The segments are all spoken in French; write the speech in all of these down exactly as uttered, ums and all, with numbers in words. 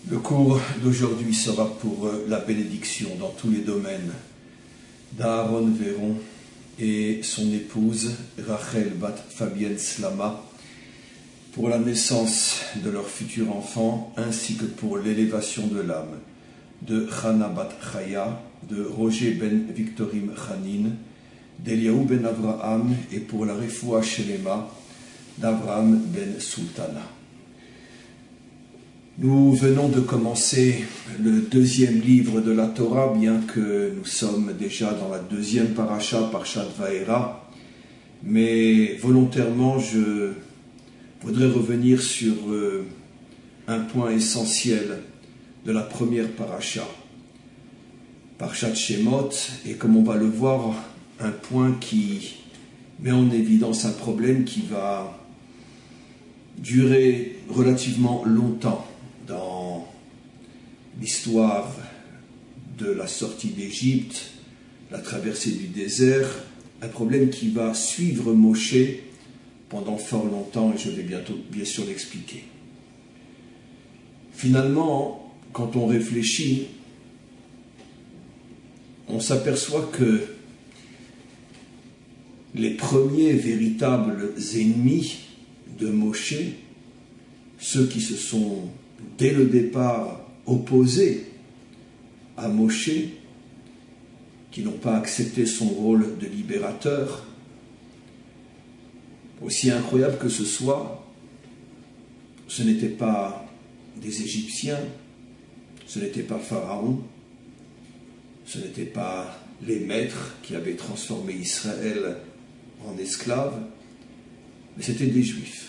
Le cours d'aujourd'hui sera pour la bénédiction dans tous les domaines d'Aaron Véron et son épouse Rachel Bat Fabienne Slama pour la naissance de leur futur enfant ainsi que pour l'élévation de l'âme de Chana Bat Chaya, de Roger Ben Victorim Chanin, d'Eliaou Ben Avraham et pour la Refoua Shelema d'Avraham Ben Sultana. Nous venons de commencer le deuxième livre de la Torah, bien que nous sommes déjà dans la deuxième paracha, Parshat Vaera, mais volontairement je voudrais revenir sur un point essentiel de la première paracha, Parshat Shemot, et comme on va le voir, un point qui met en évidence un problème qui va durer relativement longtemps dans l'histoire de la sortie d'Égypte, la traversée du désert, un problème qui va suivre Moshe pendant fort longtemps, et je vais bientôt bien sûr l'expliquer. Finalement, quand on réfléchit, on s'aperçoit que les premiers véritables ennemis de Moshe, ceux qui se sont dès le départ opposés à Moshe, qui n'ont pas accepté son rôle de libérateur, aussi incroyable que ce soit, ce n'étaient pas des Égyptiens, ce n'était pas Pharaon, ce n'étaient pas les maîtres qui avaient transformé Israël en esclaves, mais c'était des Juifs.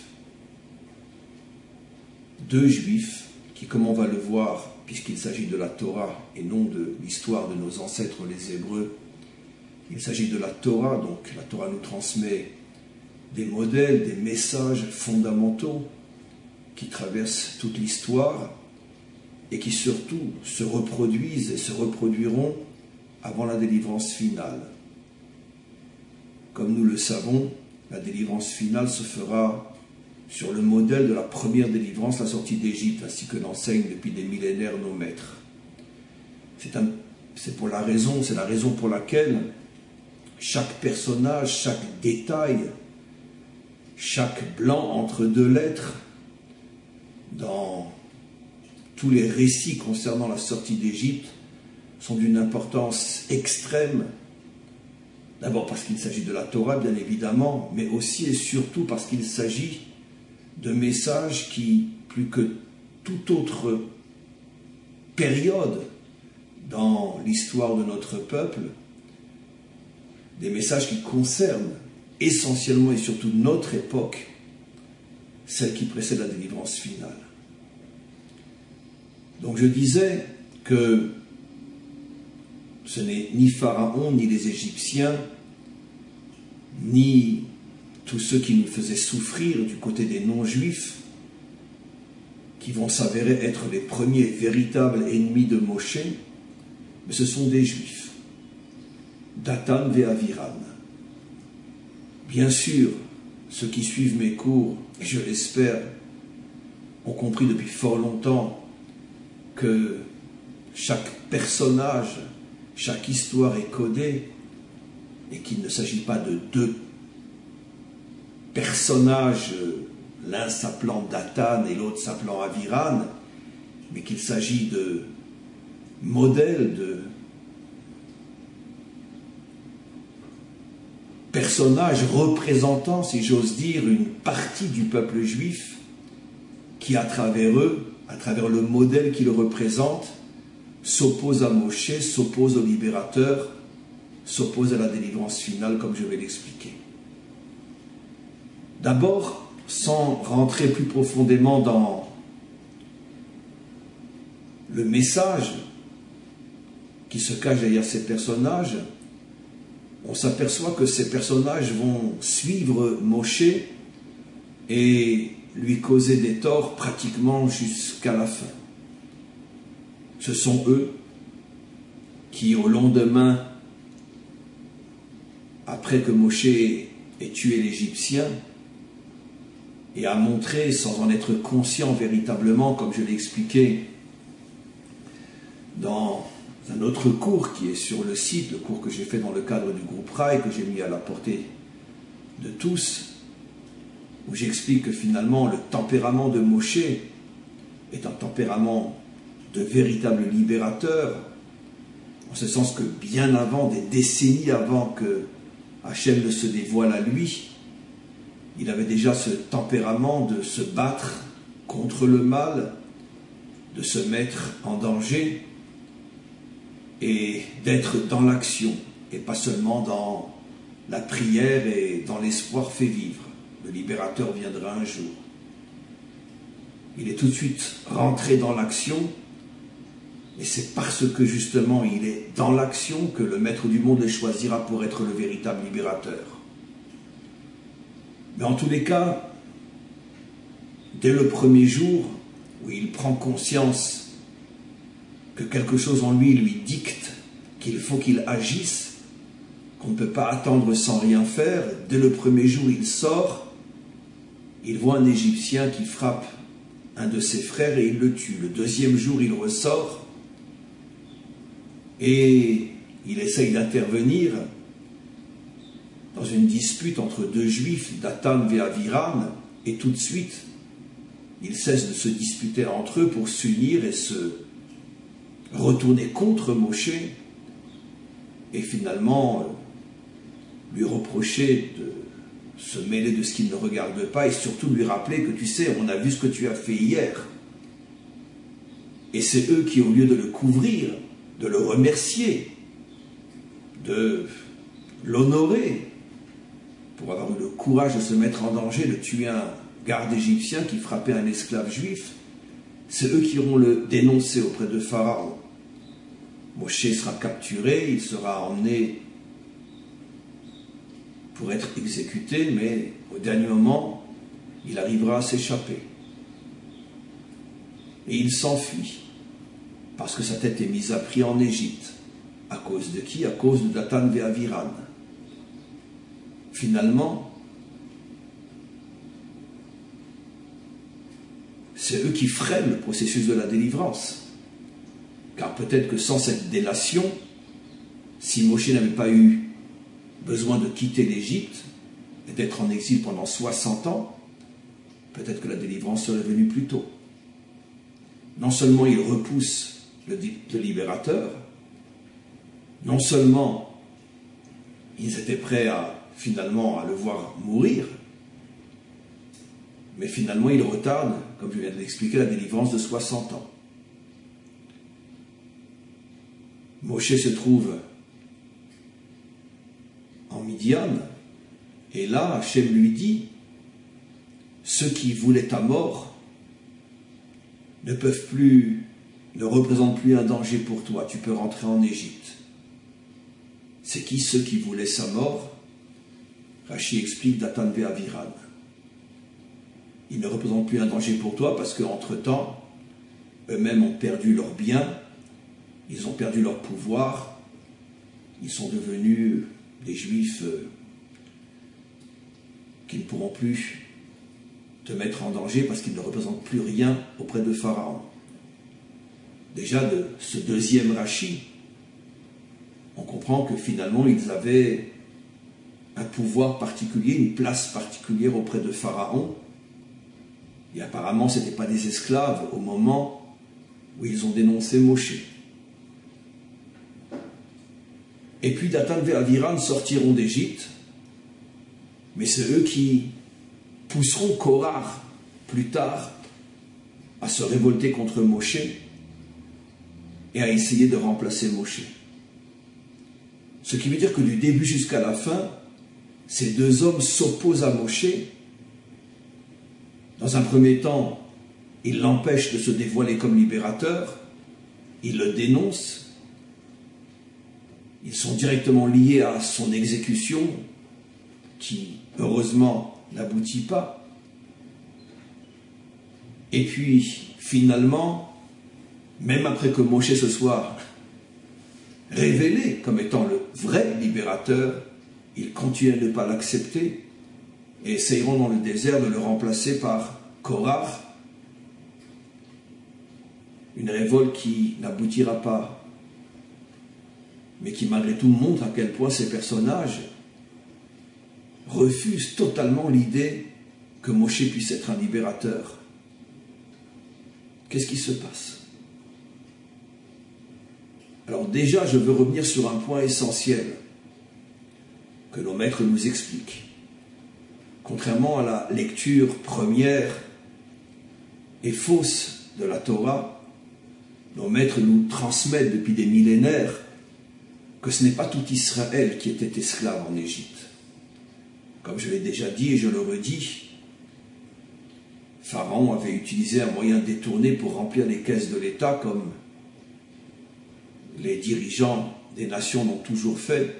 Deux Juifs qui, comme on va le voir, puisqu'il s'agit de la Torah et non de l'histoire de nos ancêtres les Hébreux, il s'agit de la Torah, donc la Torah nous transmet des modèles, des messages fondamentaux qui traversent toute l'histoire et qui surtout se reproduisent et se reproduiront avant la délivrance finale. Comme nous le savons, la délivrance finale se fera sur le modèle de la première délivrance, la sortie d'Égypte, ainsi que l'enseignent depuis des millénaires nos maîtres. C'est un, c'est pour la raison, c'est la raison pour laquelle chaque personnage, chaque détail, chaque blanc entre deux lettres, dans tous les récits concernant la sortie d'Égypte, sont d'une importance extrême. D'abord parce qu'il s'agit de la Torah, bien évidemment, mais aussi et surtout parce qu'il s'agit de messages qui, plus que toute autre période dans l'histoire de notre peuple, des messages qui concernent essentiellement et surtout notre époque, celle qui précède la délivrance finale. Donc je disais que ce n'est ni Pharaon, ni les Égyptiens, ni tous ceux qui nous faisaient souffrir du côté des non-juifs, qui vont s'avérer être les premiers véritables ennemis de Moshe, mais ce sont des juifs, Datan et Aviran. Bien sûr, ceux qui suivent mes cours, et je l'espère, ont compris depuis fort longtemps que chaque personnage, chaque histoire est codée et qu'il ne s'agit pas de deux personnages, l'un s'appelant Datan et l'autre s'appelant Aviran, mais qu'il s'agit de modèles, de personnages représentant, si j'ose dire, une partie du peuple juif qui, à travers eux, à travers le modèle qu'ils représentent, s'oppose à Moshe, s'oppose au libérateur, s'oppose à la délivrance finale, comme je vais l'expliquer. D'abord, sans rentrer plus profondément dans le message qui se cache derrière ces personnages, on s'aperçoit que ces personnages vont suivre Moshe et lui causer des torts pratiquement jusqu'à la fin. Ce sont eux qui, au lendemain, après que Moshe ait tué l'Égyptien, et a montré, sans en être conscient véritablement, comme je l'ai expliqué, dans un autre cours qui est sur le site, le cours que j'ai fait dans le cadre du groupe Raï, que j'ai mis à la portée de tous, où j'explique que finalement le tempérament de Moshe est un tempérament de véritable libérateur, en ce sens que bien avant, des décennies avant que Hachem ne se dévoile à lui, il avait déjà ce tempérament de se battre contre le mal, de se mettre en danger et d'être dans l'action et pas seulement dans la prière et dans l'espoir fait vivre. Le libérateur viendra un jour. Il est tout de suite rentré dans l'action et c'est parce que justement il est dans l'action que le maître du monde le choisira pour être le véritable libérateur. Mais en tous les cas, dès le premier jour où il prend conscience que quelque chose en lui lui dicte qu'il faut qu'il agisse, qu'on ne peut pas attendre sans rien faire, dès le premier jour il sort, il voit un Égyptien qui frappe un de ses frères et il le tue. Le deuxième jour il ressort et il essaye d'intervenir dans une dispute entre deux juifs, Datan et Aviram, et tout de suite ils cessent de se disputer entre eux pour s'unir et se retourner contre Moshe et finalement lui reprocher de se mêler de ce qu'il ne regarde pas et surtout lui rappeler que tu sais, on a vu ce que tu as fait hier. Et c'est eux qui, au lieu de le couvrir, de le remercier, de l'honorer, pour avoir eu le courage de se mettre en danger, de tuer un garde égyptien qui frappait un esclave juif, c'est eux qui iront le dénoncer auprès de Pharaon. Moshe sera capturé, il sera emmené pour être exécuté, mais au dernier moment, il arrivera à s'échapper. Et il s'enfuit, parce que sa tête est mise à prix en Égypte. À cause de qui? À cause de Datan et Aviram. Finalement, c'est eux qui freinent le processus de la délivrance. Car peut-être que sans cette délation, si Moshe n'avait pas eu besoin de quitter l'Égypte et d'être en exil pendant soixante ans, peut-être que la délivrance serait venue plus tôt. Non seulement il repousse le, le libérateur, non seulement ils étaient prêts à finalement à le voir mourir, mais finalement il retarde, comme je viens de l'expliquer, la délivrance de soixante ans. Moshe se trouve en Midian, et là, Hachem lui dit, ceux qui voulaient ta mort ne peuvent plus, ne représentent plus un danger pour toi, tu peux rentrer en Égypte. C'est qui ceux qui voulaient sa mort? Rachi explique Datan et Aviram. Ils ne représentent plus un danger pour toi parce qu'entre-temps, eux-mêmes ont perdu leurs biens, ils ont perdu leur pouvoir, ils sont devenus des juifs qui ne pourront plus te mettre en danger parce qu'ils ne représentent plus rien auprès de Pharaon. Déjà de ce deuxième Rachi, on comprend que finalement ils avaient un pouvoir particulier, une place particulière auprès de Pharaon. Et apparemment ce n'étaient pas des esclaves au moment où ils ont dénoncé Moshe. Et puis Datan et Aviram sortiront d'Égypte, mais c'est eux qui pousseront Korah plus tard à se révolter contre Moshe et à essayer de remplacer Moshe. Ce qui veut dire que du début jusqu'à la fin, ces deux hommes s'opposent à Moshe. Dans un premier temps, ils l'empêchent de se dévoiler comme libérateur, ils le dénoncent, ils sont directement liés à son exécution, qui, heureusement, n'aboutit pas. Et puis, finalement, même après que Moshe se soit révélé comme étant le vrai libérateur, ils continuent à ne pas l'accepter et essayeront dans le désert de le remplacer par Korah. une révolte qui n'aboutira pas, mais qui malgré tout montre à quel point ces personnages refusent totalement l'idée que Moshe puisse être un libérateur. Qu'est-ce qui se passe? Alors déjà, je veux revenir sur un point essentiel que nos maîtres nous expliquent. Contrairement à la lecture première et fausse de la Torah, nos maîtres nous transmettent depuis des millénaires que ce n'est pas tout Israël qui était esclave en Égypte. Comme je l'ai déjà dit et je le redis, Pharaon avait utilisé un moyen détourné pour remplir les caisses de l'État, comme les dirigeants des nations l'ont toujours fait.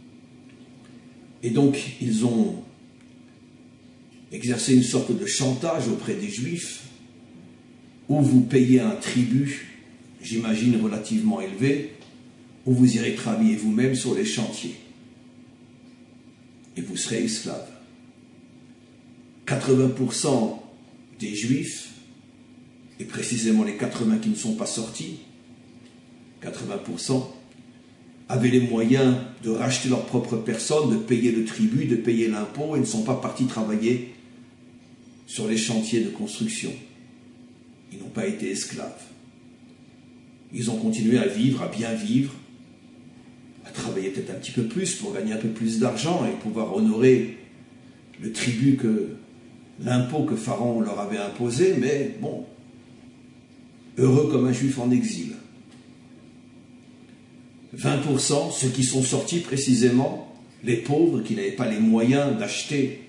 Et donc, ils ont exercé une sorte de chantage auprès des Juifs, où vous payez un tribut, j'imagine relativement élevé, où vous irez travailler vous-même sur les chantiers. Et vous serez esclave. quatre-vingts pour cent des Juifs, et précisément les quatre-vingts qui ne sont pas sortis, quatre-vingts pour cent, avaient les moyens de racheter leur propre personne, de payer le tribut, de payer l'impôt, et ne sont pas partis travailler sur les chantiers de construction. Ils n'ont pas été esclaves. Ils ont continué à vivre, à bien vivre, à travailler peut-être un petit peu plus pour gagner un peu plus d'argent et pouvoir honorer le tribut que l'impôt que Pharaon leur avait imposé, mais bon, heureux comme un juif en exil. vingt pour cent, ceux qui sont sortis précisément, les pauvres qui n'avaient pas les moyens d'acheter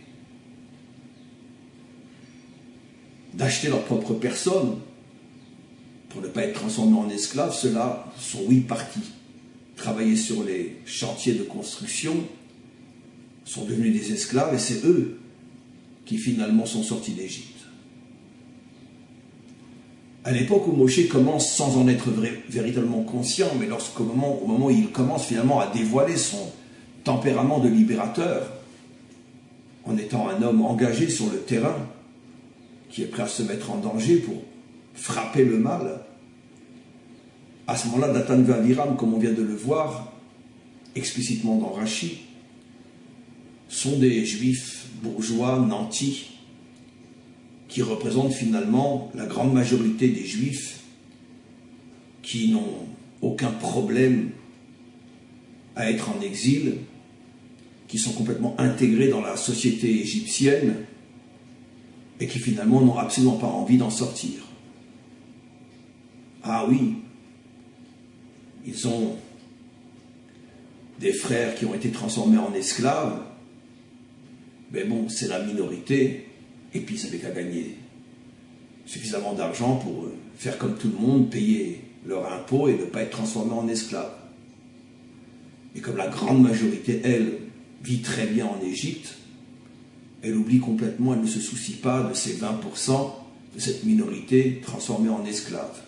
d'acheter leur propre personne pour ne pas être transformés en esclaves, ceux-là sont oui partis travailler sur les chantiers de construction, sont devenus des esclaves, et c'est eux qui finalement sont sortis d'Égypte. À l'époque où Moshe commence, sans en être vrai, véritablement conscient, mais lorsqu'au moment, au moment où il commence finalement à dévoiler son tempérament de libérateur, en étant un homme engagé sur le terrain, qui est prêt à se mettre en danger pour frapper le mal, à ce moment-là, Datan et Aviram, comme on vient de le voir, explicitement dans Rashi, sont des juifs bourgeois, nantis, qui représentent finalement la grande majorité des juifs qui n'ont aucun problème à être en exil, qui sont complètement intégrés dans la société égyptienne et qui finalement n'ont absolument pas envie d'en sortir. Ah oui, ils ont des frères qui ont été transformés en esclaves, mais bon, c'est la minorité, et puis ils n'avaient qu'à gagner suffisamment d'argent pour faire comme tout le monde, payer leur impôt et ne pas être transformés en esclaves. Et comme la grande majorité, elle, vit très bien en Égypte, elle oublie complètement, elle ne se soucie pas de ces vingt pour cent de cette minorité transformée en esclaves.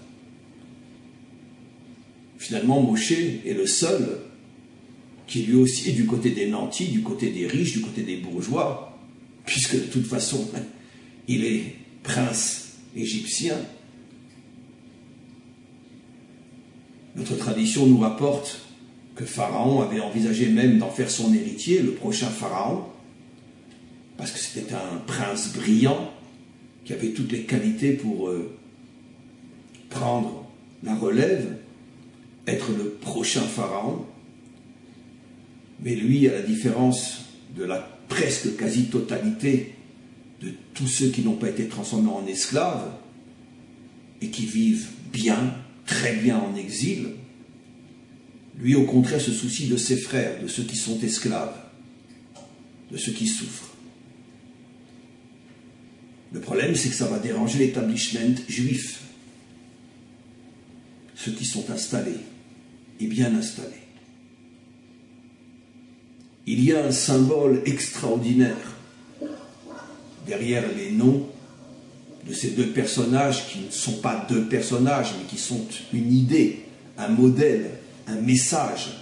Finalement, Moshe est le seul qui lui aussi est du côté des nantis, du côté des riches, du côté des bourgeois, puisque de toute façon, il est prince égyptien. Notre tradition nous rapporte que Pharaon avait envisagé même d'en faire son héritier, le prochain Pharaon, parce que c'était un prince brillant, qui avait toutes les qualités pour euh, prendre la relève, être le prochain Pharaon. Mais lui, à la différence de la presque quasi-totalité de tous ceux qui n'ont pas été transformés en esclaves et qui vivent bien, très bien en exil, lui, au contraire, se soucie de ses frères, de ceux qui sont esclaves, de ceux qui souffrent. Le problème, c'est que ça va déranger l'établissement juif, ceux qui sont installés, et bien installés. Il y a un symbole extraordinaire derrière les noms de ces deux personnages qui ne sont pas deux personnages, mais qui sont une idée, un modèle, un message.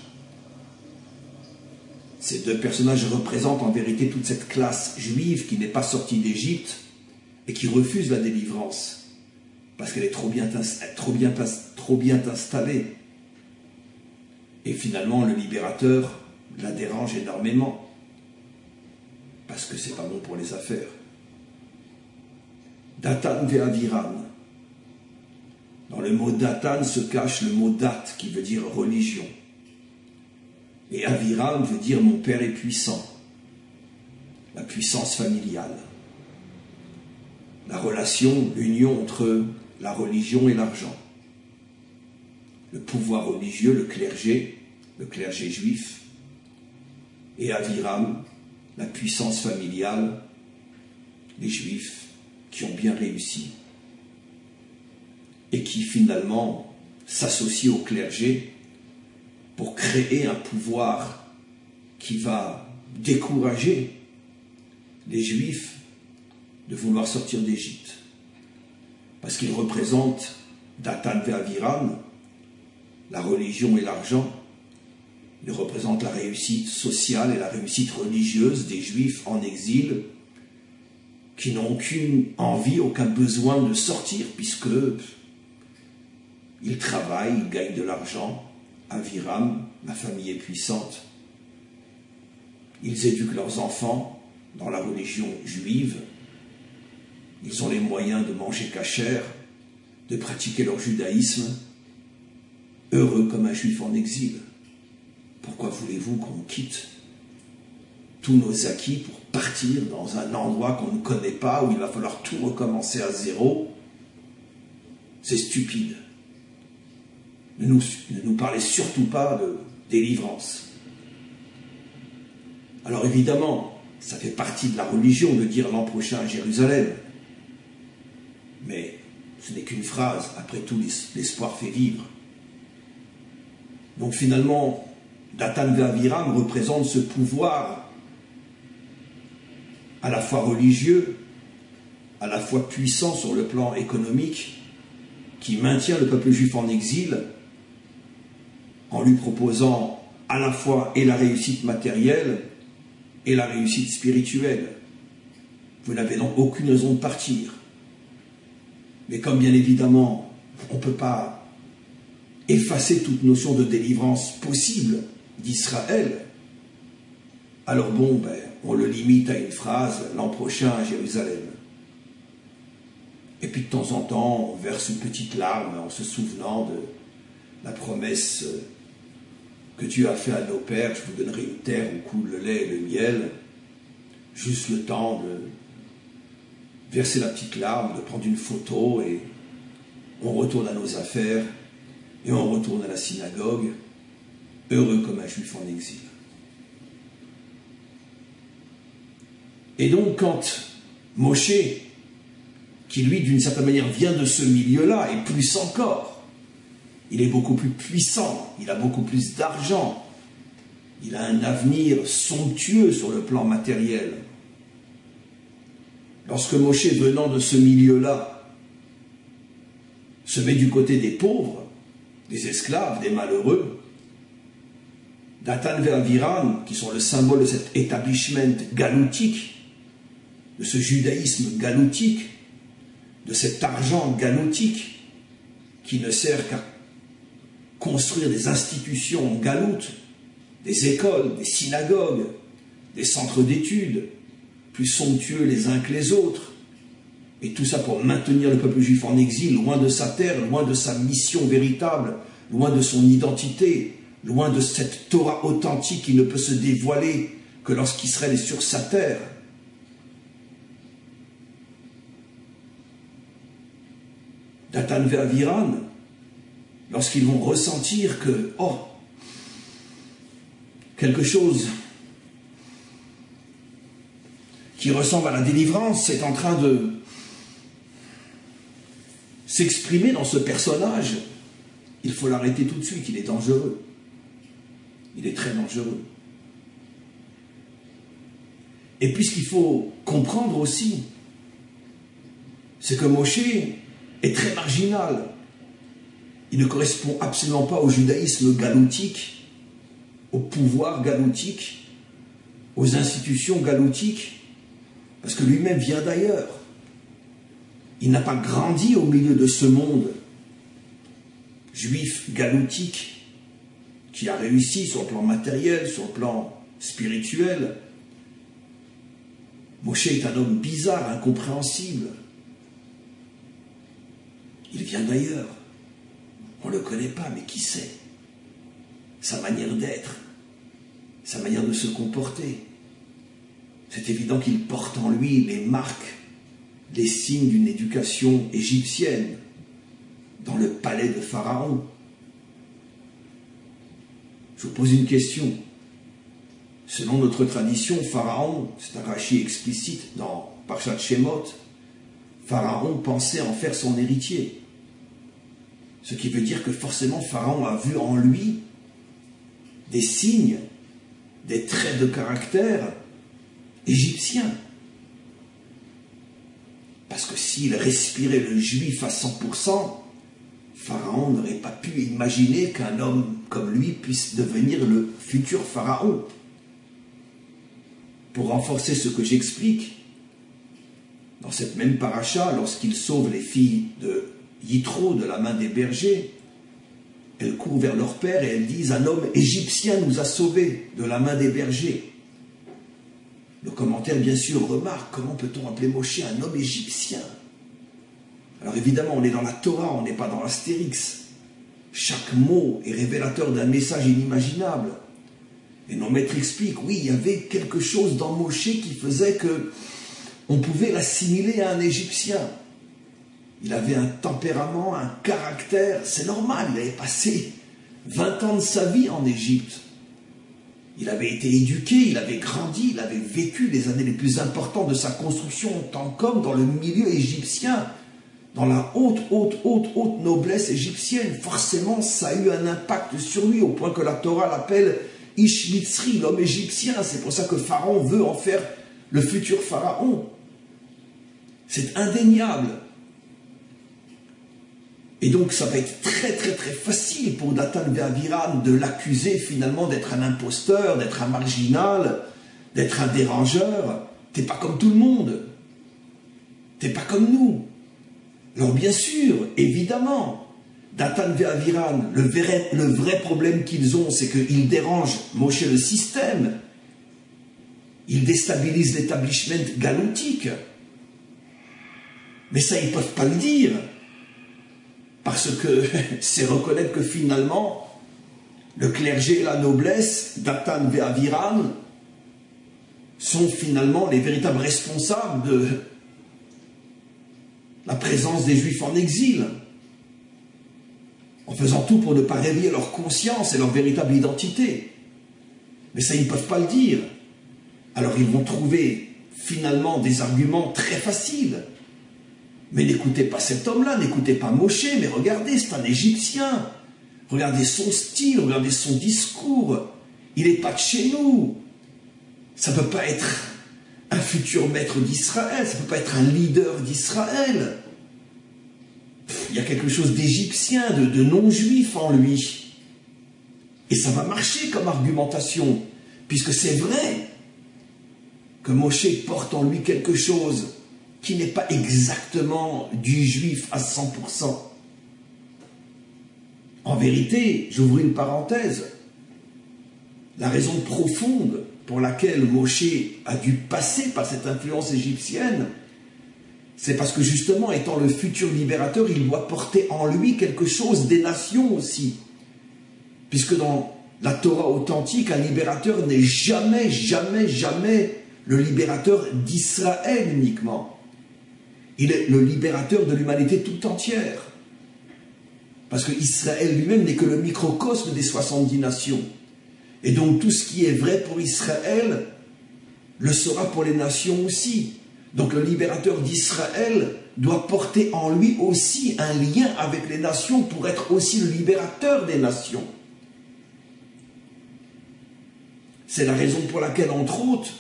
Ces deux personnages représentent en vérité toute cette classe juive qui n'est pas sortie d'Égypte et qui refuse la délivrance, parce qu'elle est trop bien, trop, bien, trop bien installée. Et finalement, le libérateur la dérange énormément, parce que c'est pas bon pour les affaires. Datan ve'aviran. Dans le mot Datan se cache le mot Dat, qui veut dire religion. Et Aviram veut dire mon père est puissant. La puissance familiale. La relation, l'union entre la religion et l'argent. Le pouvoir religieux, le clergé, le clergé juif. Et Aviram, la puissance familiale, les juifs qui ont bien réussi. Et qui finalement s'associent au clergé pour créer un pouvoir qui va décourager les Juifs de vouloir sortir d'Égypte. Parce qu'ils représentent Datan ve'aviram, la religion et l'argent. Ils représentent la réussite sociale et la réussite religieuse des Juifs en exil, qui n'ont aucune envie, aucun besoin de sortir, puisque ils travaillent, ils gagnent de l'argent. Aviram, la famille est puissante. Ils éduquent leurs enfants dans la religion juive. Ils ont les moyens de manger cachère, de pratiquer leur judaïsme. Heureux comme un juif en exil. Pourquoi voulez-vous qu'on quitte tous nos acquis pour partir dans un endroit qu'on ne connaît pas, où il va falloir tout recommencer à zéro? C'est stupide. Ne nous, ne nous parlez surtout pas de délivrance. Alors évidemment, ça fait partie de la religion de dire l'an prochain à Jérusalem. Mais ce n'est qu'une phrase, après tout l'espoir fait vivre. Donc finalement, Datan ve'aviram représente ce pouvoir à la fois religieux, à la fois puissant sur le plan économique, qui maintient le peuple juif en exil, en lui proposant à la fois et la réussite matérielle et la réussite spirituelle. Vous n'avez donc aucune raison de partir. Mais comme bien évidemment, on ne peut pas effacer toute notion de délivrance possible d'Israël, alors bon, ben, on le limite à une phrase, l'an prochain à Jérusalem. Et puis de temps en temps, on verse une petite larme en se souvenant de la promesse que Dieu a fait à nos pères: je vous donnerai une terre où coule le lait et le miel. Juste le temps de verser la petite larme, de prendre une photo, et on retourne à nos affaires, et on retourne à la synagogue, heureux comme un juif en exil. Et donc quand Moshe, qui lui d'une certaine manière vient de ce milieu-là, et plus encore, il est beaucoup plus puissant, il a beaucoup plus d'argent, il a un avenir somptueux sur le plan matériel. Lorsque Moshe, venant de ce milieu-là, se met du côté des pauvres, des esclaves, des malheureux, Datan ve'aviram, qui sont le symbole de cet établissement galoutique, de ce judaïsme galoutique, de cet argent galoutique, qui ne sert qu'à construire des institutions galoutes, des écoles, des synagogues, des centres d'études, plus somptueux les uns que les autres, et tout ça pour maintenir le peuple juif en exil, loin de sa terre, loin de sa mission véritable, loin de son identité, loin de cette Torah authentique qui ne peut se dévoiler que lorsqu'Israël est sur sa terre. Datan ve'aviram, lorsqu'ils vont ressentir que, oh, quelque chose qui ressemble à la délivrance est en train de s'exprimer dans ce personnage, il faut l'arrêter tout de suite, il est dangereux. Il est très dangereux. Et puis ce qu'il faut comprendre aussi, c'est que Moshe est très marginal. Il ne correspond absolument pas au judaïsme galoutique, au pouvoir galoutique, aux institutions galoutiques, parce que lui-même vient d'ailleurs. Il n'a pas grandi au milieu de ce monde juif galoutique qui a réussi sur le plan matériel, sur le plan spirituel. Moshe est un homme bizarre, incompréhensible. Il vient d'ailleurs. On ne le connaît pas, mais qui sait? Sa manière d'être, sa manière de se comporter. C'est évident qu'il porte en lui les marques, les signes d'une éducation égyptienne dans le palais de Pharaon. Je vous pose une question. Selon notre tradition, Pharaon, c'est un rachis explicite dans Parshat Shemot, Pharaon pensait en faire son héritier. Ce qui veut dire que forcément Pharaon a vu en lui des signes, des traits de caractère égyptiens. Parce que s'il respirait le juif à cent pour cent, Pharaon n'aurait pas pu imaginer qu'un homme comme lui puisse devenir le futur Pharaon. Pour renforcer ce que j'explique, dans cette même paracha, lorsqu'il sauve les filles de Yitro de la main des bergers, elles courent vers leur père et elles disent « Un homme égyptien nous a sauvés de la main des bergers ». Le commentaire, bien sûr, remarque comment peut-on appeler Moshe un homme égyptien? Alors évidemment, on est dans la Torah, on n'est pas dans l'Astérix. Chaque mot est révélateur d'un message inimaginable. Et nos maîtres expliquent, oui, il y avait quelque chose dans Moshe qui faisait que on pouvait l'assimiler à un Égyptien. Il avait un tempérament, un caractère, c'est normal, il avait passé vingt ans de sa vie en Égypte. Il avait été éduqué, il avait grandi, il avait vécu les années les plus importantes de sa construction en tant qu'homme dans le milieu égyptien, dans la haute, haute, haute, haute noblesse égyptienne. Forcément, ça a eu un impact sur lui, au point que la Torah l'appelle Ish Mitzri, l'homme égyptien. C'est pour ça que Pharaon veut en faire le futur Pharaon. C'est indéniable. Et donc ça va être très très très facile pour Dathan Abiram de l'accuser finalement d'être un imposteur, d'être un marginal, d'être un dérangeur. T'es pas comme tout le monde. T'es pas comme nous. Alors bien sûr, évidemment, Dathan et Abiram, le vrai, le vrai problème qu'ils ont, c'est qu'ils dérangent Moshe le système. Ils déstabilisent l'établissement galoutique. Mais ça, ils ne peuvent pas le dire. Parce que c'est reconnaître que finalement, le clergé et la noblesse, Dathan et Abiram, sont finalement les véritables responsables de la présence des Juifs en exil, en faisant tout pour ne pas réveiller leur conscience et leur véritable identité. Mais ça, ils ne peuvent pas le dire. Alors ils vont trouver finalement des arguments très faciles. Mais n'écoutez pas cet homme-là, n'écoutez pas Moshe, mais regardez, c'est un Égyptien. Regardez son style, regardez son discours. Il n'est pas de chez nous. Ça ne peut pas être un futur maître d'Israël, ça ne peut pas être un leader d'Israël. Il y a quelque chose d'égyptien, de, de non-juif en lui. Et ça va marcher comme argumentation, puisque c'est vrai que Moshe porte en lui quelque chose qui n'est pas exactement du juif à cent pour cent. En vérité, j'ouvre une parenthèse, la raison profonde pour laquelle Moshe a dû passer par cette influence égyptienne, c'est parce que justement, étant le futur libérateur, il doit porter en lui quelque chose des nations aussi. Puisque dans la Torah authentique, un libérateur n'est jamais, jamais, jamais le libérateur d'Israël uniquement. Il est le libérateur de l'humanité tout entière. Parce que Israël lui-même n'est que le microcosme des soixante-dix nations. Et donc tout ce qui est vrai pour Israël le sera pour les nations aussi. Donc le libérateur d'Israël doit porter en lui aussi un lien avec les nations pour être aussi le libérateur des nations. C'est la raison pour laquelle, entre autres,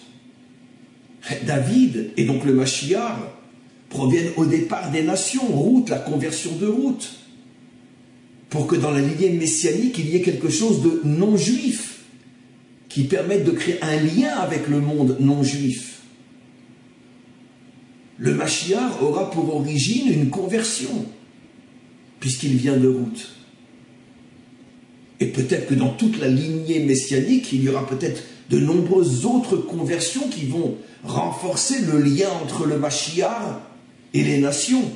David et donc le Mashiach proviennent au départ des nations, Ruth, la conversion de Ruth, pour que dans la lignée messianique, il y ait quelque chose de non-juif qui permette de créer un lien avec le monde non-juif. le Mashiach aura pour origine une conversion, puisqu'il vient de Ruth. Et peut-être que dans toute la lignée messianique, il y aura peut-être de nombreuses autres conversions qui vont renforcer le lien entre le Mashiach et les nations.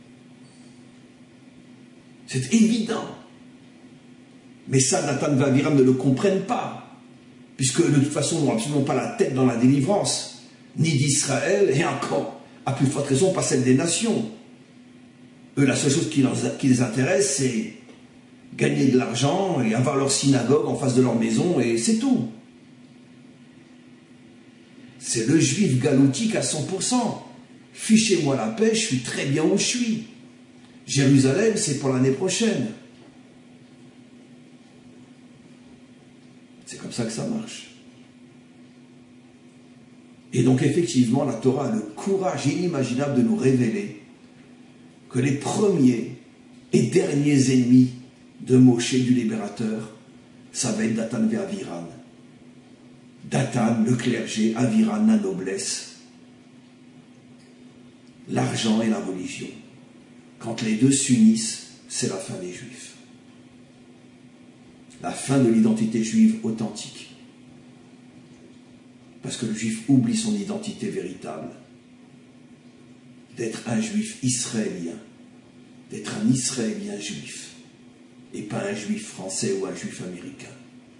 C'est évident. Mais ça, Nathan et Aviram ne le comprennent pas, puisque de toute façon, ils n'ont absolument pas la tête dans la délivrance, ni d'Israël, et encore, à plus forte raison, pas celle des nations. Eux, la seule chose qui, leur, qui les intéresse, c'est gagner de l'argent et avoir leur synagogue en face de leur maison, et c'est tout. C'est le juif galoutique à cent pour cent. Fichez-moi la paix, je suis très bien où je suis. Jérusalem, c'est pour l'année prochaine. C'est comme ça que ça marche. Et donc effectivement, la Torah a le courage inimaginable de nous révéler que les premiers et derniers ennemis de Moshe, du libérateur, ça va être Dathan et Aviram. Dathan, le clergé, Aviram, la noblesse, l'argent et la religion. Quand les deux s'unissent, c'est la fin des Juifs. La fin de l'identité juive authentique. Parce que le juif oublie son identité véritable. D'être un juif israélien. D'être un israélien juif. Et pas un juif français ou un juif américain.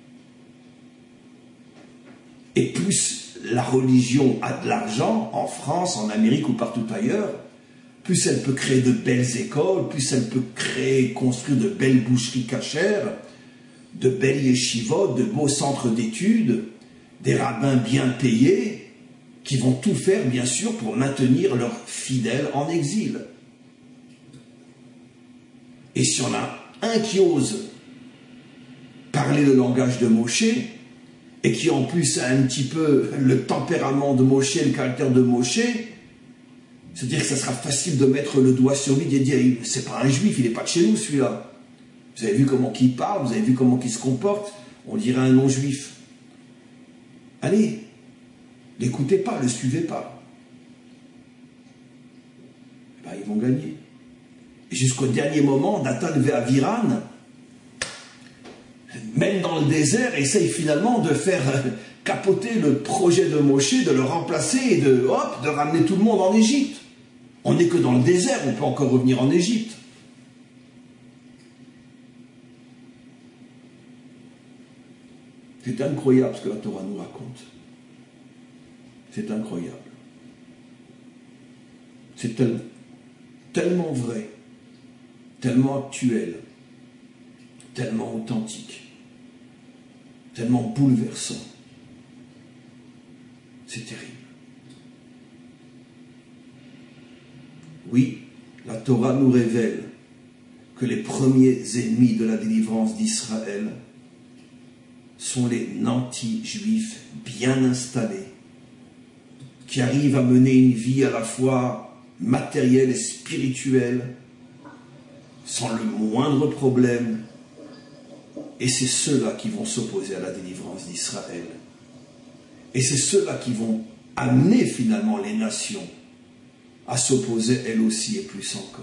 Et plus la religion a de l'argent, en France, en Amérique ou partout ailleurs, plus elle peut créer de belles écoles, plus elle peut créer, construire de belles boucheries cachères, de belles yeshivot, de beaux centres d'études, des rabbins bien payés, qui vont tout faire, bien sûr, pour maintenir leurs fidèles en exil. Et si on a un qui ose parler le langage de Moshe, et qui en plus a un petit peu le tempérament de Moshe, le caractère de Moshe, c'est-à-dire que ça sera facile de mettre le doigt sur lui et de dire « c'est pas un juif, il n'est pas de chez nous celui-là ». Vous avez vu comment il parle, vous avez vu comment il se comporte, on dirait un non-juif. Allez, l'écoutez pas, ne le suivez pas. Ben, ils vont gagner. Et jusqu'au dernier moment, Dathan et Aviram, même dans le désert, essaye finalement de faire capoter le projet de Moshe, de le remplacer et de, hop, de ramener tout le monde en Égypte. On n'est que dans le désert, on peut encore revenir en Égypte. C'est incroyable ce que la Torah nous raconte. C'est incroyable. C'est tel, tellement vrai, tellement actuel, tellement authentique, tellement bouleversant. C'est terrible. Oui, la Torah nous révèle que les premiers ennemis de la délivrance d'Israël sont les nantis juifs bien installés, qui arrivent à mener une vie à la fois matérielle et spirituelle, sans le moindre problème. Et c'est ceux-là qui vont s'opposer à la délivrance d'Israël. Et c'est ceux-là qui vont amener finalement les nations à s'opposer elles aussi et plus encore.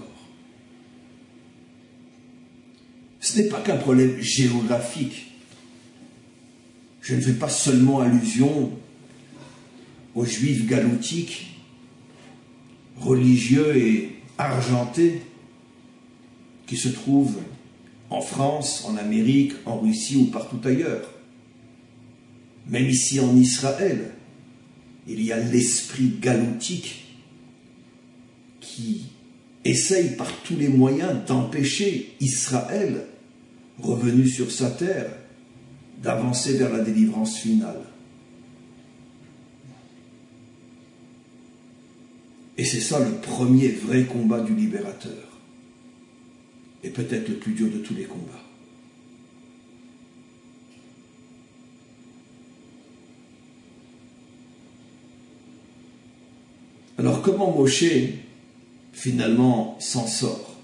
Ce n'est pas qu'un problème géographique. Je ne fais pas seulement allusion aux juifs galoutiques, religieux et argentés, qui se trouvent en France, en Amérique, en Russie ou partout ailleurs. Même ici en Israël, il y a l'esprit galoutique qui essaye par tous les moyens d'empêcher Israël, revenu sur sa terre, d'avancer vers la délivrance finale. Et c'est ça le premier vrai combat du libérateur. Et peut-être le plus dur de tous les combats. Alors comment Moshe, finalement, s'en sort?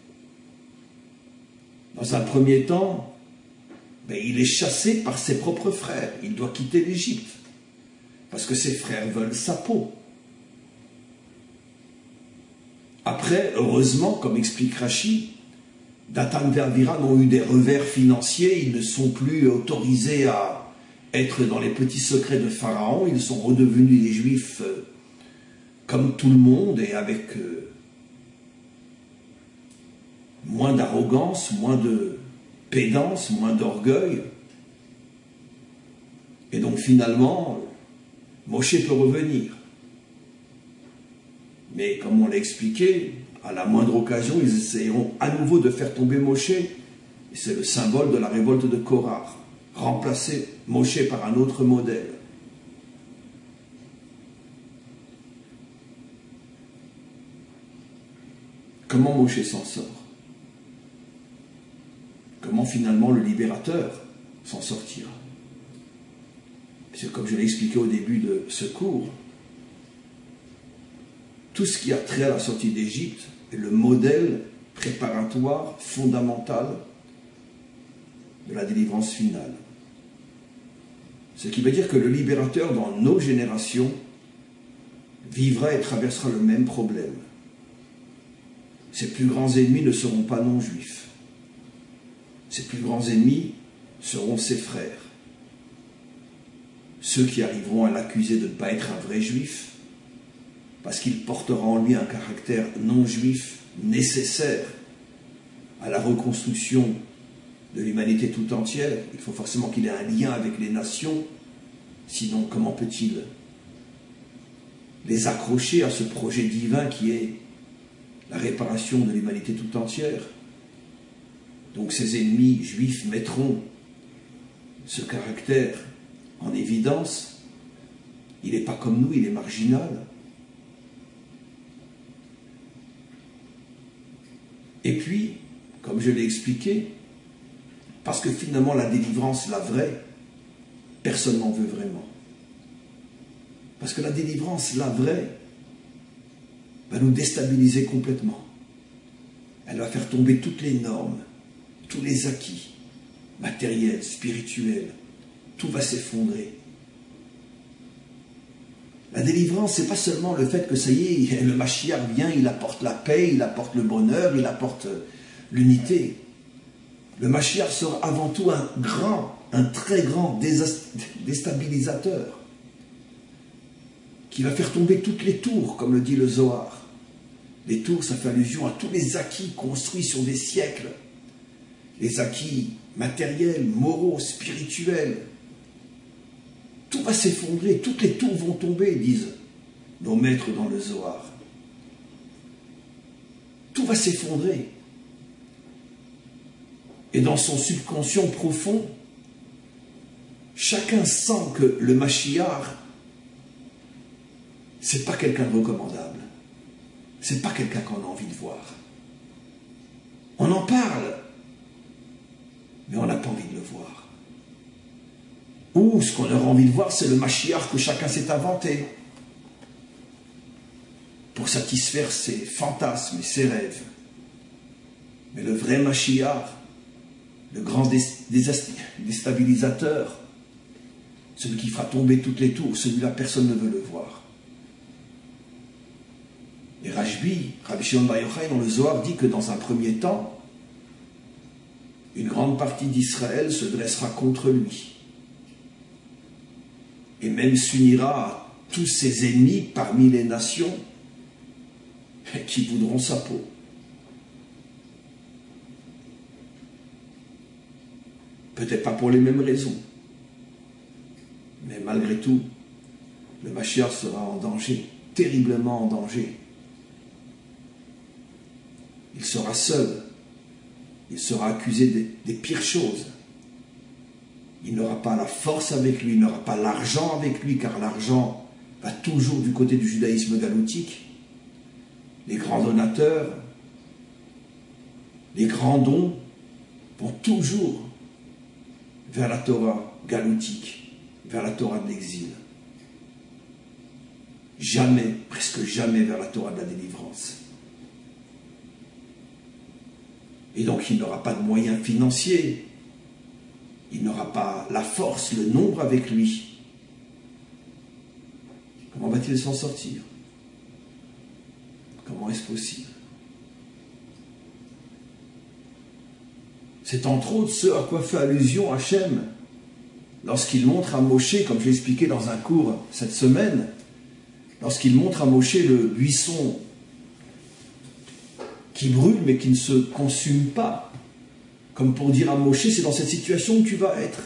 Dans un premier temps, ben, il est chassé par ses propres frères. Il doit quitter l'Égypte. Parce que ses frères veulent sa peau. Après, heureusement, comme explique Rashi, Datan et Aviram ont eu des revers financiers, ils ne sont plus autorisés à être dans les petits secrets de Pharaon, ils sont redevenus des Juifs comme tout le monde et avec moins d'arrogance, moins de pédance, moins d'orgueil. Et donc finalement, Moshe peut revenir. Mais comme on l'a expliqué, à la moindre occasion, ils essayeront à nouveau de faire tomber Moshe. Et c'est le symbole de la révolte de Korah. Remplacer Moshe par un autre modèle. Comment Moshe s'en sort? Comment finalement le libérateur s'en sortira? Parce que comme je l'ai expliqué au début de ce cours, tout ce qui a trait à la sortie d'Égypte est le modèle préparatoire fondamental de la délivrance finale. Ce qui veut dire que le libérateur dans nos générations vivra et traversera le même problème. Ses plus grands ennemis ne seront pas non-juifs. Ses plus grands ennemis seront ses frères. Ceux qui arriveront à l'accuser de ne pas être un vrai juif, parce qu'il portera en lui un caractère non-juif nécessaire à la reconstruction de l'humanité tout entière. Il faut forcément qu'il ait un lien avec les nations, sinon comment peut-il les accrocher à ce projet divin qui est la réparation de l'humanité tout entière? Donc ses ennemis juifs mettront ce caractère en évidence. Il n'est pas comme nous, il est marginal. Et puis, comme je l'ai expliqué, parce que finalement la délivrance, la vraie, personne n'en veut vraiment. Parce que la délivrance, la vraie, va nous déstabiliser complètement. Elle va faire tomber toutes les normes, tous les acquis, matériels, spirituels, tout va s'effondrer. La délivrance, c'est pas seulement le fait que ça y est, le Mashiach vient, il apporte la paix, il apporte le bonheur, il apporte l'unité. Le Mashiach sera avant tout un grand, un très grand déstabilisateur qui va faire tomber toutes les tours, comme le dit le Zohar. Les tours, ça fait allusion à tous les acquis construits sur des siècles, les acquis matériels, moraux, spirituels. Tout va s'effondrer, toutes les tours vont tomber, disent nos maîtres dans le Zohar. Tout va s'effondrer. Et dans son subconscient profond, chacun sent que le Mashiach, c'est pas quelqu'un de recommandable. C'est pas quelqu'un qu'on a envie de voir. On en parle, mais on n'a pas envie de le voir. Ou ce qu'on aura envie de voir, c'est le Mashiach que chacun s'est inventé pour satisfaire ses fantasmes et ses rêves. Mais le vrai Mashiach, le grand déstabilisateur, celui qui fera tomber toutes les tours, celui-là, personne ne veut le voir. Et Rashbi, Rabbi Shimon Bar Yochai, dans le Zohar, dit que dans un premier temps, une grande partie d'Israël se dressera contre lui. Et même s'unira à tous ses ennemis parmi les nations qui voudront sa peau. Peut-être pas pour les mêmes raisons, mais malgré tout, le Mashiach sera en danger, terriblement en danger. Il sera seul, il sera accusé des, des pires choses. Il n'aura pas la force avec lui, il n'aura pas l'argent avec lui, car l'argent va toujours du côté du judaïsme galoutique. Les grands donateurs, les grands dons vont toujours vers la Torah galoutique, vers la Torah de l'exil. Jamais, presque jamais vers la Torah de la délivrance. Et donc il n'aura pas de moyens financiers. Il n'aura pas la force, le nombre avec lui. Comment va-t-il s'en sortir? Comment est-ce possible? C'est entre autres ce à quoi fait allusion Hachem lorsqu'il montre à Moshe, comme je l'ai expliqué dans un cours cette semaine, lorsqu'il montre à Moshe le buisson qui brûle mais qui ne se consume pas, comme pour dire à Moshe, c'est dans cette situation que tu vas être.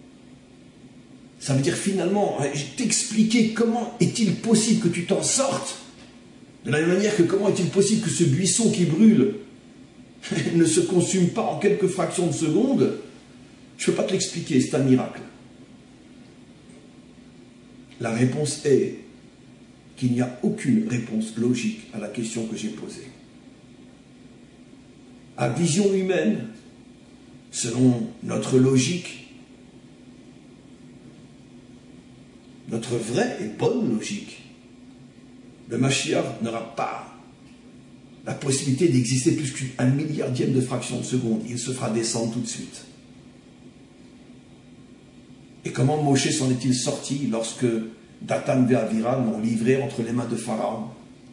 Ça veut dire finalement, je t'expliquais comment est-il possible que tu t'en sortes, de la même manière que comment est-il possible que ce buisson qui brûle ne se consume pas en quelques fractions de secondes. Je ne peux pas te l'expliquer, c'est un miracle. La réponse est qu'il n'y a aucune réponse logique à la question que j'ai posée. À vision humaine, selon notre logique, notre vraie et bonne logique, le Mashiach n'aura pas la possibilité d'exister plus qu'un milliardième de fraction de seconde. Il se fera descendre tout de suite. Et comment Moshe s'en est-il sorti lorsque Dathan et Aviram l'ont livré entre les mains de Pharaon?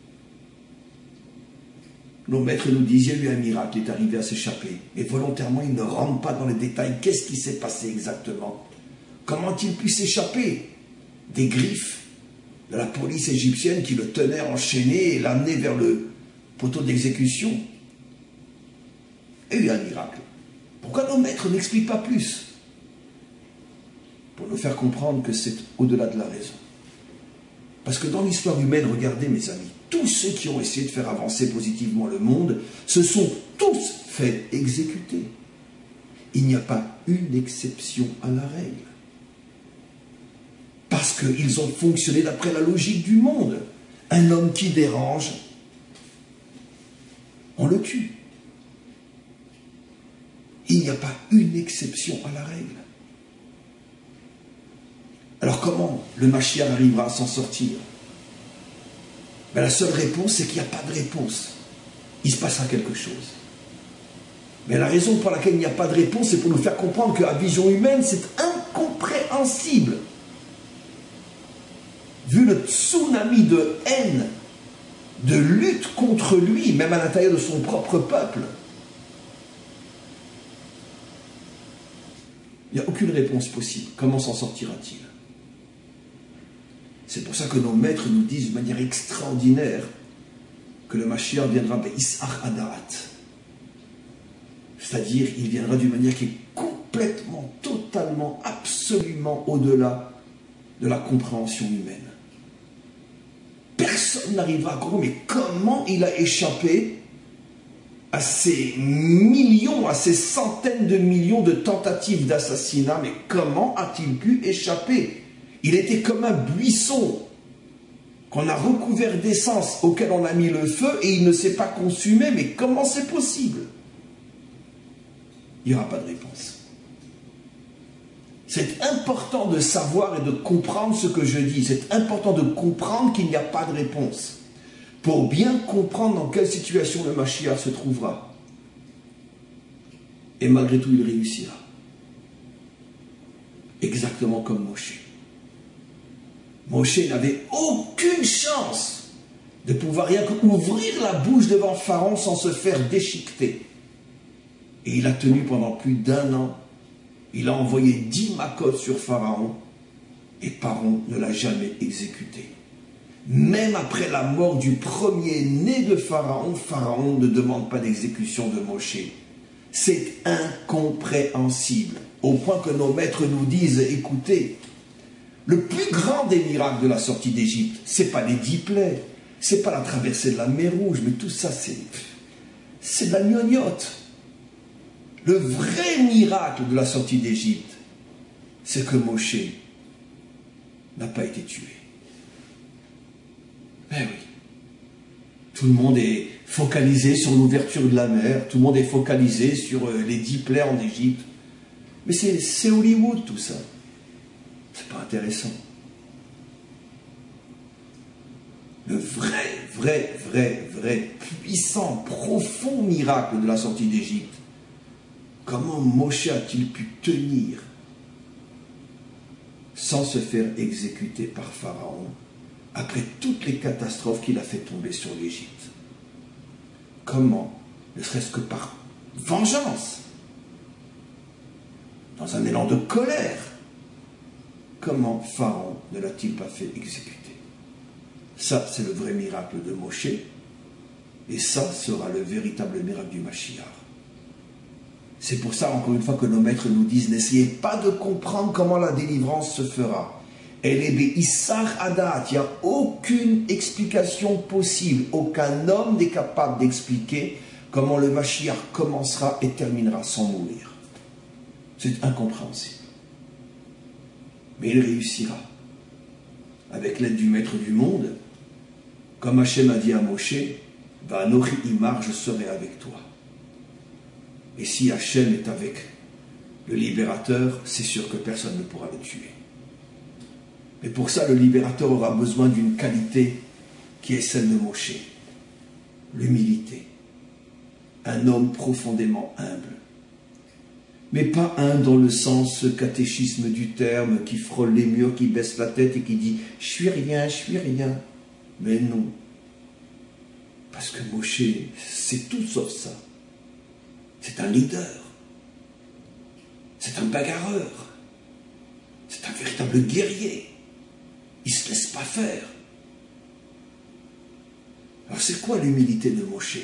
Nos maîtres nous disaient, lui, un miracle est arrivé à s'échapper. Et volontairement, ils ne rentrent pas dans les détails. Qu'est-ce qui s'est passé exactement? Comment a-t-il pu s'échapper des griffes de la police égyptienne qui le tenait enchaîné et l'amenait vers le poteau d'exécution? Et il y a un miracle. Pourquoi nos maîtres n'expliquent pas plus? Pour nous faire comprendre que c'est au-delà de la raison. Parce que dans l'histoire humaine, regardez mes amis, tous ceux qui ont essayé de faire avancer positivement le monde se sont tous fait exécuter. Il n'y a pas une exception à la règle. Parce qu'ils ont fonctionné d'après la logique du monde. Un homme qui dérange, on le tue. Il n'y a pas une exception à la règle. Alors comment le Mashiach arrivera à s'en sortir? Ben, la seule réponse, c'est qu'il n'y a pas de réponse. Il se passera quelque chose. Mais la raison pour laquelle il n'y a pas de réponse, c'est pour nous faire comprendre qu'à vision humaine, c'est incompréhensible. Vu le tsunami de haine, de lutte contre lui, même à l'intérieur de son propre peuple, il n'y a aucune réponse possible. Comment s'en sortira-t-il? C'est pour ça que nos maîtres nous disent de manière extraordinaire que le Mashiach viendra Be'ishar Adaat. C'est-à-dire, il viendra d'une manière qui est complètement, totalement, absolument au-delà de la compréhension humaine. Personne n'arrivera à comprendre, mais comment il a échappé à ces millions, à ces centaines de millions de tentatives d'assassinat? Mais comment a-t-il pu échapper? Il était comme un buisson qu'on a recouvert d'essence, auquel on a mis le feu, et il ne s'est pas consumé. Mais comment c'est possible? Il n'y aura pas de réponse. C'est important de savoir et de comprendre ce que je dis. C'est important de comprendre qu'il n'y a pas de réponse, pour bien comprendre dans quelle situation le Mashiach se trouvera. Et malgré tout, il réussira. Exactement comme Moshe. Moshe n'avait aucune chance de pouvoir rien qu'ouvrir la bouche devant Pharaon sans se faire déchiqueter. Et il a tenu pendant plus d'un an. Il a envoyé dix macotes sur Pharaon et Pharaon ne l'a jamais exécuté. Même après la mort du premier-né de Pharaon, Pharaon ne demande pas d'exécution de Moshe. C'est incompréhensible, au point que nos maîtres nous disent, écoutez, le plus grand des miracles de la sortie d'Égypte, ce n'est pas les dix plaies, ce n'est pas la traversée de la mer Rouge, mais tout ça, c'est c'est de la gnognotte. Le vrai miracle de la sortie d'Égypte, c'est que Moshe n'a pas été tué. Ben oui. Tout le monde est focalisé sur l'ouverture de la mer, tout le monde est focalisé sur les dix plaies en Égypte. Mais c'est Hollywood tout ça. C'est pas intéressant. Le vrai, vrai, vrai, vrai, puissant, profond miracle de la sortie d'Égypte. Comment Moshe a-t-il pu tenir sans se faire exécuter par Pharaon après toutes les catastrophes qu'il a fait tomber sur l'Égypte? Comment, ne serait-ce que par vengeance, dans un élan de colère. Comment Pharaon ne l'a-t-il pas fait exécuter? Ça, c'est le vrai miracle de Moshe. Et ça sera le véritable miracle du Mashiach. C'est pour ça, encore une fois, que nos maîtres nous disent, n'essayez pas de comprendre comment la délivrance se fera. Elle est Issar Adat, il n'y a aucune explication possible. Aucun homme n'est capable d'expliquer comment le Mashiach commencera et terminera sans mourir. C'est incompréhensible. Mais il réussira. Avec l'aide du maître du monde, comme Hachem a dit à Moshe, va Anochi Imar, je serai avec toi. Et si Hachem est avec le libérateur, c'est sûr que personne ne pourra le tuer. Mais pour ça, le libérateur aura besoin d'une qualité qui est celle de Moshe. L'humilité. Un homme profondément humble. Mais pas un dans le sens catéchisme du terme, qui frôle les murs, qui baisse la tête et qui dit « je suis rien, je suis rien ». Mais non. Parce que Moshe, c'est tout sauf ça. C'est un leader. C'est un bagarreur. C'est un véritable guerrier. Il ne se laisse pas faire. Alors c'est quoi l'humilité de Moshe?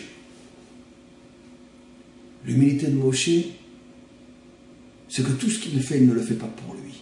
L'humilité de Moshe, c'est que tout ce qu'il fait, il ne le fait pas pour lui.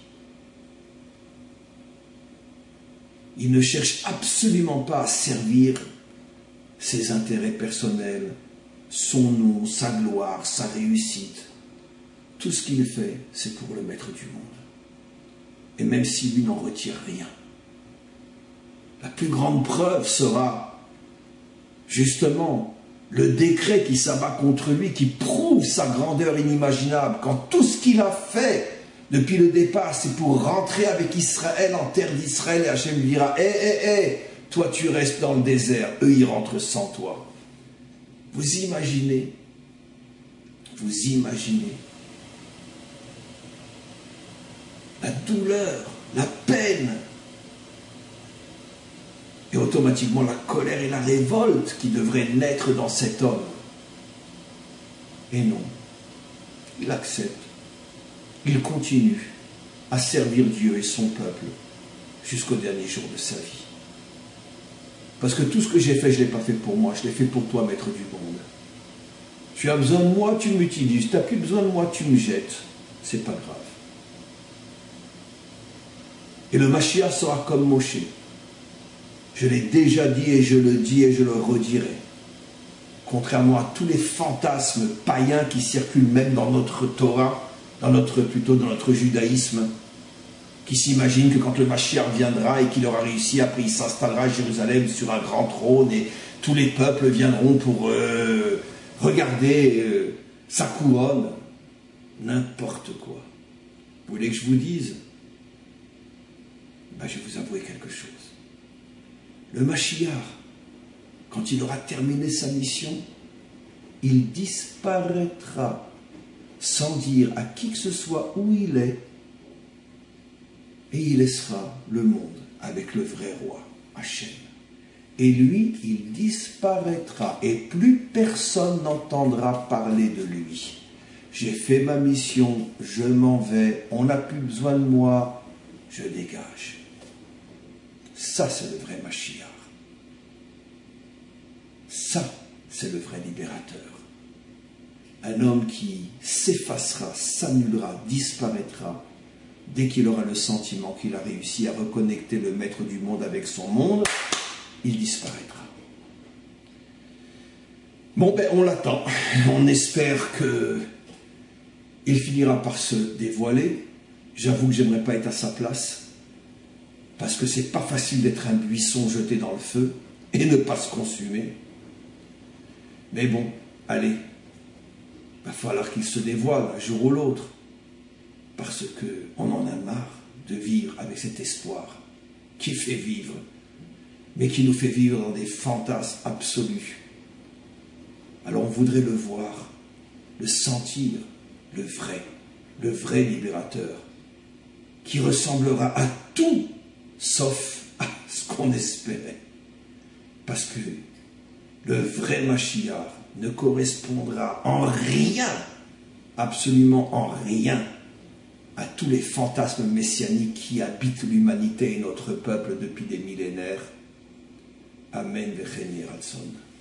Il ne cherche absolument pas à servir ses intérêts personnels, son nom, sa gloire, sa réussite. Tout ce qu'il fait, c'est pour le maître du monde. Et même si lui n'en retire rien. La plus grande preuve sera justement le décret qui s'abat contre lui, qui prouve sa grandeur inimaginable, quand tout ce qu'il a fait depuis le départ, c'est pour rentrer avec Israël en terre d'Israël, et Hachem lui dira, hé, hé, hé, toi tu restes dans le désert, eux ils rentrent sans toi. Vous imaginez, vous imaginez la douleur, la peine, et automatiquement la colère et la révolte qui devraient naître dans cet homme. Et non, il accepte, il continue à servir Dieu et son peuple jusqu'au dernier jour de sa vie. Parce que tout ce que j'ai fait, je ne l'ai pas fait pour moi, je l'ai fait pour toi, maître du monde. Tu as besoin de moi, tu m'utilises, tu n'as plus besoin de moi, tu me jettes. C'est pas grave. Et le Mashiach sera comme Moshe. Je l'ai déjà dit et je le dis et je le redirai. Contrairement à tous les fantasmes païens qui circulent même dans notre Torah, dans notre, plutôt dans notre judaïsme, qui s'imaginent que quand le Mashiach viendra et qu'il aura réussi, après il s'installera à Jérusalem sur un grand trône et tous les peuples viendront pour euh, regarder euh, sa couronne. N'importe quoi. Vous voulez que je vous dise? Ben, je vais vous avouer quelque chose. Le Mashiach, quand il aura terminé sa mission, il disparaîtra sans dire à qui que ce soit où il est, et il laissera le monde avec le vrai roi, Hachem. Et lui, il disparaîtra, et plus personne n'entendra parler de lui. J'ai fait ma mission, je m'en vais, on n'a plus besoin de moi, je dégage. Ça, c'est le vrai Mashiach. Ça, c'est le vrai libérateur. Un homme qui s'effacera, s'annulera, disparaîtra, dès qu'il aura le sentiment qu'il a réussi à reconnecter le maître du monde avec son monde, il disparaîtra. Bon, ben, on l'attend. On espère qu'il finira par se dévoiler. J'avoue que j'aimerais pas être à sa place. Parce que c'est pas facile d'être un buisson jeté dans le feu et ne pas se consumer. Mais bon, allez, il va falloir qu'il se dévoile un jour ou l'autre. Parce qu'on en a marre de vivre avec cet espoir qui fait vivre, mais qui nous fait vivre dans des fantasmes absolus. Alors on voudrait le voir, le sentir, le vrai, le vrai libérateur, qui ressemblera à tout, sauf à ce qu'on espérait. Parce que le vrai Mashiach ne correspondra en rien, absolument en rien, à tous les fantasmes messianiques qui habitent l'humanité et notre peuple depuis des millénaires. Amen vechen yeh ratzon.